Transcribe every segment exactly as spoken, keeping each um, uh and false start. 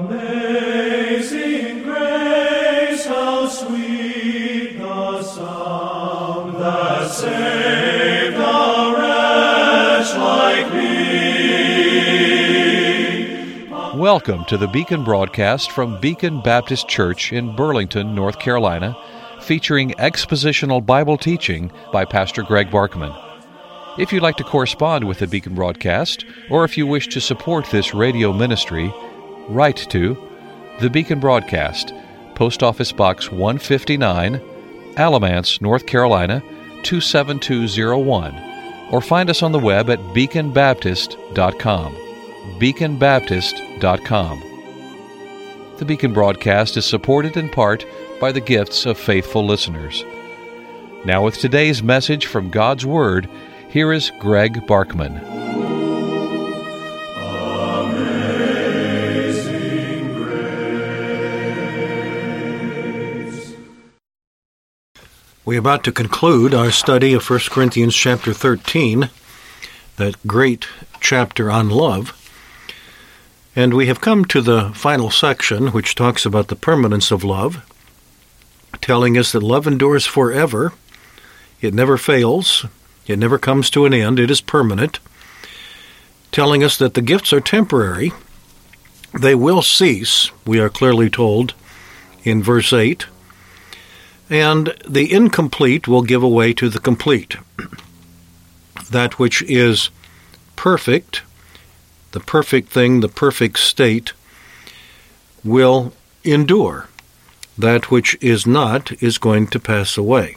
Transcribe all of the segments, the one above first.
Amazing grace, how sweet the sound that saved a wretch like me. Welcome to the Beacon broadcast from Beacon Baptist Church in Burlington, North Carolina, featuring expositional Bible teaching by Pastor Greg Barkman. If you'd like to correspond with the Beacon broadcast, or if you wish to support this radio ministry, write to the Beacon Broadcast, Post Office Box one fifty-nine, Alamance, North Carolina, two seven two zero one, or find us on the web at beacon baptist dot com. beacon baptist dot com. The Beacon broadcast is supported in part by the gifts of faithful listeners. Now with today's message from God's Word, here is Greg Barkman. Amazing grace. We're about to conclude our study of First Corinthians chapter thirteen, that great chapter on love. And we have come to the final section, which talks about the permanence of love, telling us that love endures forever. It never fails. It never comes to an end. It is permanent. Telling us that the gifts are temporary. They will cease, we are clearly told in verse eight. And the incomplete will give way to the complete. That which is perfect, the perfect thing, the perfect state, will endure. That which is not is going to pass away.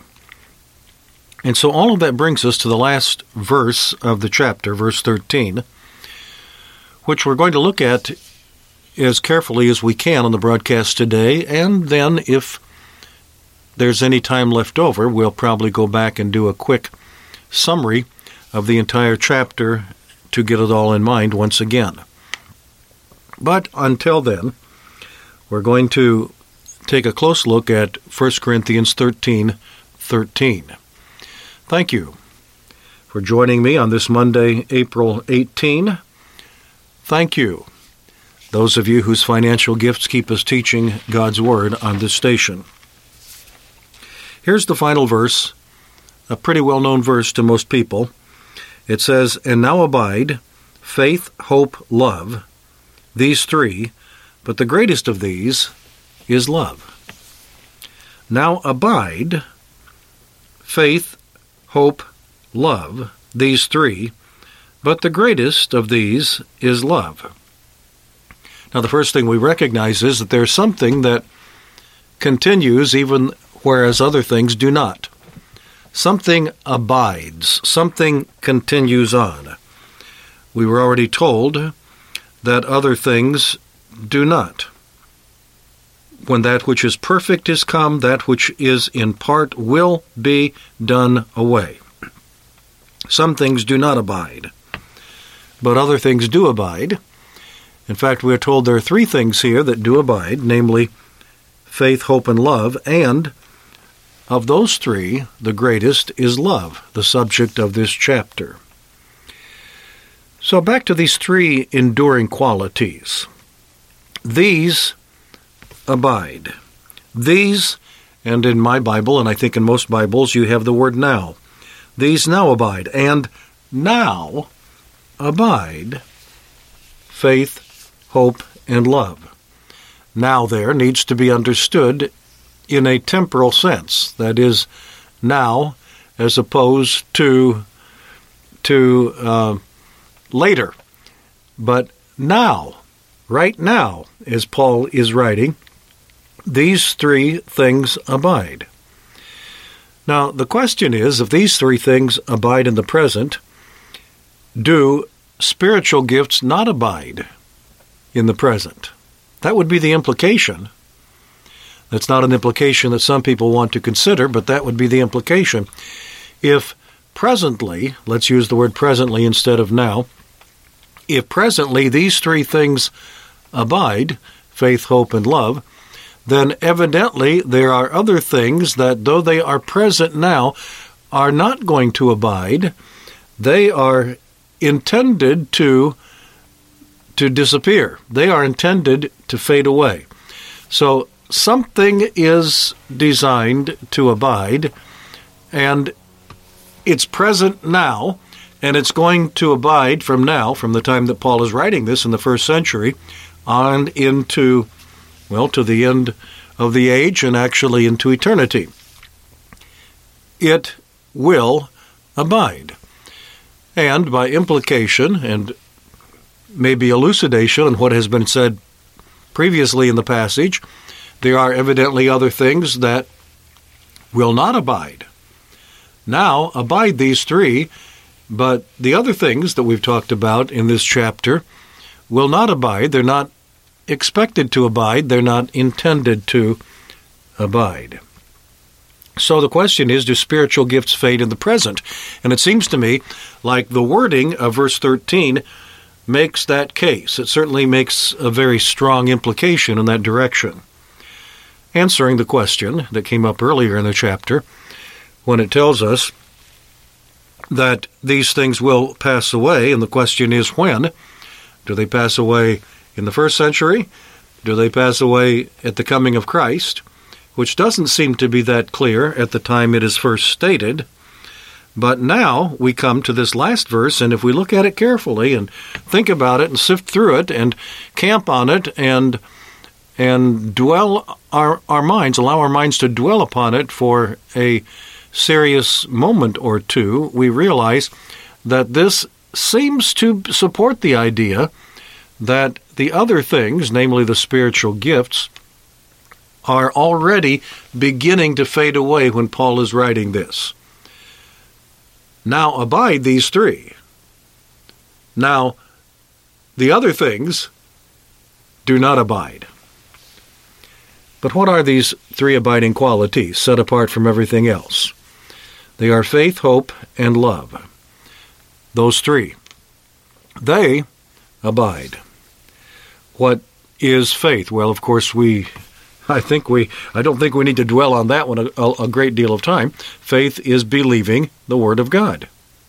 And so all of that brings us to the last verse of the chapter, verse thirteen, which we're going to look at as carefully as we can on the broadcast today, and then if there's any time left over, we'll probably go back and do a quick summary of the entire chapter to get it all in mind once again. But until then, we're going to take a close look at First Corinthians thirteen thirteen. Thank you for joining me on this Monday, April eighteenth. Thank you, those of you whose financial gifts keep us teaching God's Word on this station. Here's the final verse, a pretty well-known verse to most people. It says, "And now abide faith, hope, love, these three, but the greatest of these is love." Now abide faith, hope, love, these three, but the greatest of these is love. Now the first thing we recognize is that there's something that continues even whereas other things do not. Something abides. Something continues on. We were already told that other things do not. When that which is perfect is come, that which is in part will be done away. Some things do not abide, but other things do abide. In fact, we are told there are three things here that do abide, namely faith, hope, and love, and of those three, the greatest is love, the subject of this chapter. So back to these three enduring qualities. These abide. These, and in my Bible, and I think in most Bibles, you have the word now. These now abide. And now abide faith, hope, and love. Now there needs to be understood in a temporal sense. That is, now as opposed to, to uh, later. But now, right now, as Paul is writing, these three things abide. Now, the question is, if these three things abide in the present, do spiritual gifts not abide in the present? That would be the implication. That's not an implication that some people want to consider, but that would be the implication. If presently, let's use the word presently instead of now, if presently these three things abide, faith, hope, and love, then evidently there are other things that, though they are present now, are not going to abide. They are intended to to disappear. They are intended to fade away. So something is designed to abide, and it's present now, and it's going to abide from now, from the time that Paul is writing this in the first century, on into, well, to the end of the age and actually into eternity. It will abide. And by implication and maybe elucidation on what has been said previously in the passage, there are evidently other things that will not abide. Now abide these three, but the other things that we've talked about in this chapter will not abide. They're not expected to abide. They're not intended to abide. So the question is, do spiritual gifts fade in the present? And it seems to me like the wording of verse thirteen makes that case. It certainly makes a very strong implication in that direction. Answering the question that came up earlier in the chapter, when it tells us that these things will pass away, and the question is when. Do they pass away in the first century? Do they pass away at the coming of Christ? Which doesn't seem to be that clear at the time it is first stated. But now we come to this last verse, and if we look at it carefully and think about it and sift through it and camp on it and and dwell our, our minds, allow our minds to dwell upon it for a serious moment or two, we realize that this seems to support the idea that the other things, namely the spiritual gifts, are already beginning to fade away when Paul is writing this. Now abide these three. Now, the other things do not abide. But what are these three abiding qualities set apart from everything else? They are faith, hope, and love. Those three. They abide. What is faith? Well, of course, we, I think we, I don't think we need to dwell on that one a, a great deal of time. Faith is believing the Word of God.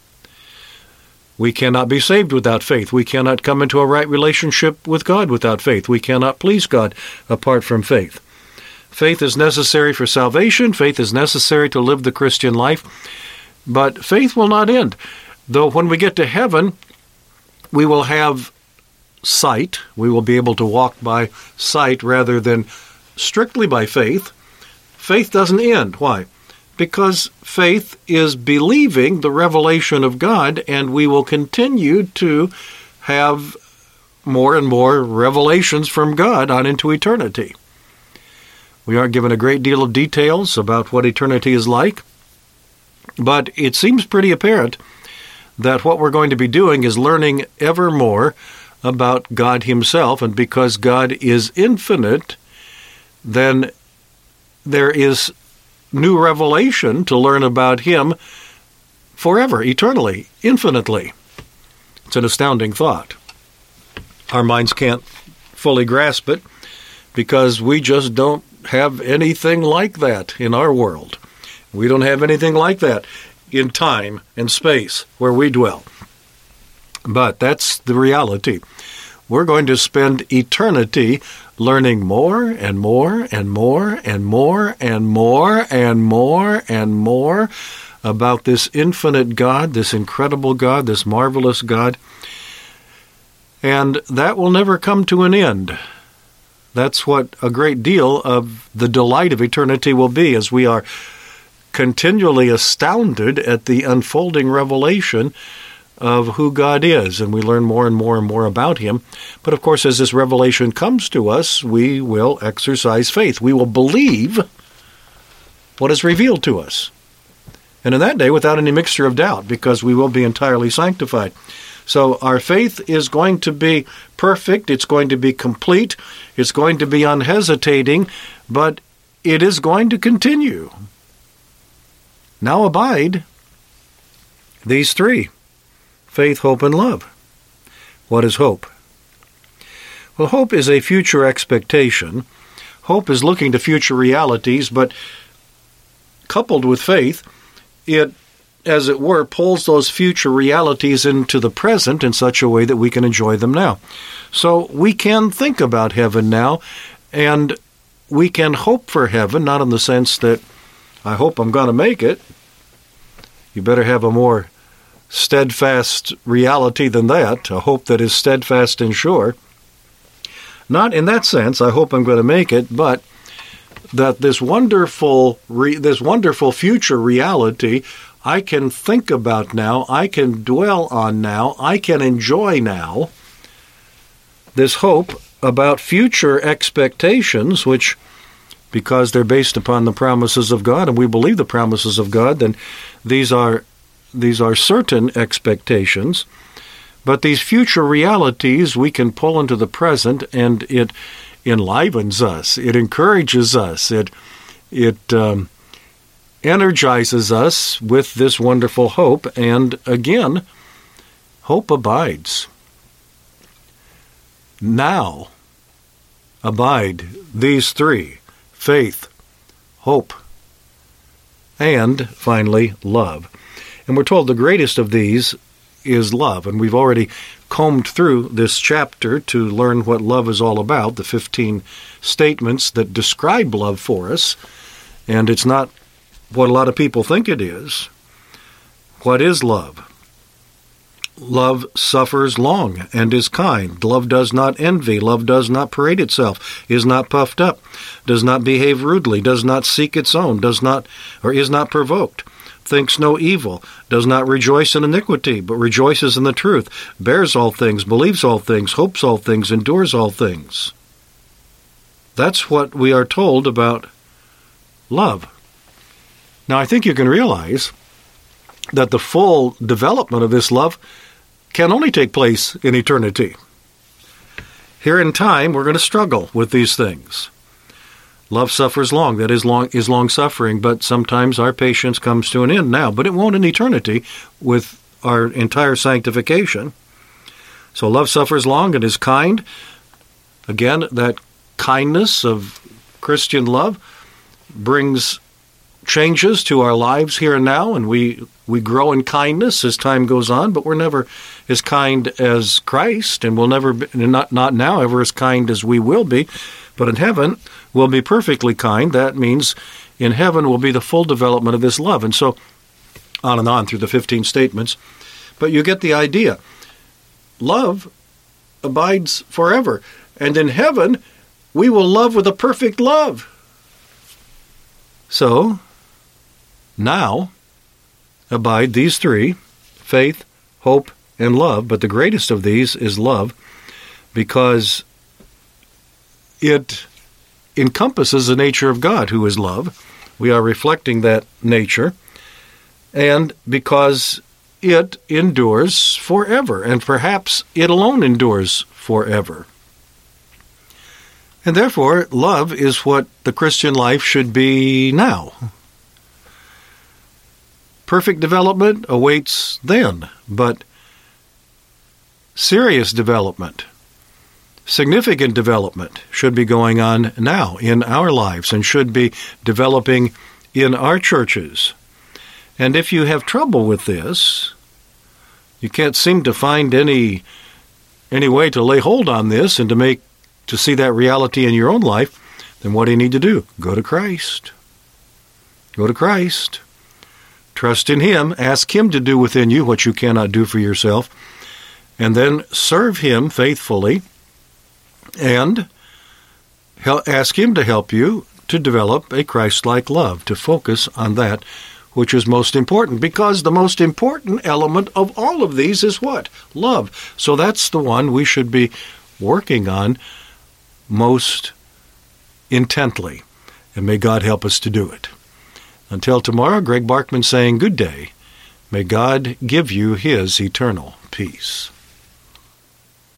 We cannot be saved without faith. We cannot come into a right relationship with God without faith. We cannot please God apart from faith. Faith is necessary for salvation. Faith is necessary to live the Christian life. But faith will not end. Though when we get to heaven, we will have sight. We will be able to walk by sight rather than strictly by faith. Faith doesn't end. Why? Because faith is believing the revelation of God, and we will continue to have more and more revelations from God on into eternity. We aren't given a great deal of details about what eternity is like, but it seems pretty apparent that what we're going to be doing is learning ever more about God Himself, and because God is infinite, then there is new revelation to learn about Him forever, eternally, infinitely. It's an astounding thought. Our minds can't fully grasp it because we just don't have anything like that in our world. We don't have anything like that in time and space where we dwell. But that's the reality. We're going to spend eternity learning more and more and more and more and more and more and more about this infinite God, this incredible God, this marvelous God. And that will never come to an end. That's what a great deal of the delight of eternity will be, as we are continually astounded at the unfolding revelation of who God is, and we learn more and more and more about Him. But of course, as this revelation comes to us, we will exercise faith. We will believe what is revealed to us. And in that day, without any mixture of doubt, because we will be entirely sanctified. So our faith is going to be perfect, it's going to be complete, it's going to be unhesitating, but it is going to continue. Now abide these three: faith, hope, and love. What is hope? Well, hope is a future expectation. Hope is looking to future realities, but coupled with faith, it as it were, pulls those future realities into the present in such a way that we can enjoy them now. So we can think about heaven now, and we can hope for heaven, not in the sense that I hope I'm going to make it. You better have a more steadfast reality than that, a hope that is steadfast and sure. Not in that sense, I hope I'm going to make it, but that this wonderful, re- this wonderful future reality I can think about now, I can dwell on now, I can enjoy now. This hope about future expectations, which, because they're based upon the promises of God, and we believe the promises of God, then these are these are certain expectations. But these future realities we can pull into the present, and it enlivens us, it encourages us, it it um, energizes us with this wonderful hope, and again, hope abides. Now abide these three: faith, hope, and finally, love. And we're told the greatest of these is love, and we've already combed through this chapter to learn what love is all about, the fifteen statements that describe love for us, and it's not what a lot of people think it is. What is love? Love suffers long and is kind. Love does not envy. Love does not parade itself, is not puffed up, does not behave rudely, does not seek its own, does not or is not provoked, thinks no evil, does not rejoice in iniquity, but rejoices in the truth, bears all things, believes all things, hopes all things, endures all things. That's what we are told about love. Now, I think you can realize that the full development of this love can only take place in eternity. Here in time, we're going to struggle with these things. Love suffers long, that is long is long-suffering, but sometimes our patience comes to an end now, but it won't in eternity with our entire sanctification. So love suffers long and is kind. Again, that kindness of Christian love brings changes to our lives here and now, and we we grow in kindness as time goes on, but we're never as kind as Christ, and we'll never be, not not now ever as kind as we will be. But in heaven, we'll be perfectly kind. That means in heaven will be the full development of this love. And so on and on through the fifteen statements. But you get the idea. Love abides forever. And in heaven, we will love with a perfect love. So, now abide these three: faith, hope, and love. But the greatest of these is love, because it encompasses the nature of God, who is love. We are reflecting that nature, and because it endures forever, and perhaps it alone endures forever. And therefore, love is what the Christian life should be now. Perfect development awaits then, but serious development, significant development should be going on now in our lives and should be developing in our churches. And if you have trouble with this, you can't seem to find any any way to lay hold on this and to make to see that reality in your own life, then what do you need to do? Go to Christ. Go to Christ. Trust in Him. Ask Him to do within you what you cannot do for yourself. And then serve Him faithfully and ask Him to help you to develop a Christ-like love, to focus on that which is most important, because the most important element of all of these is what? Love. So that's the one we should be working on most intently, and may God help us to do it. Until tomorrow, Greg Barkman saying good day. May God give you His eternal peace.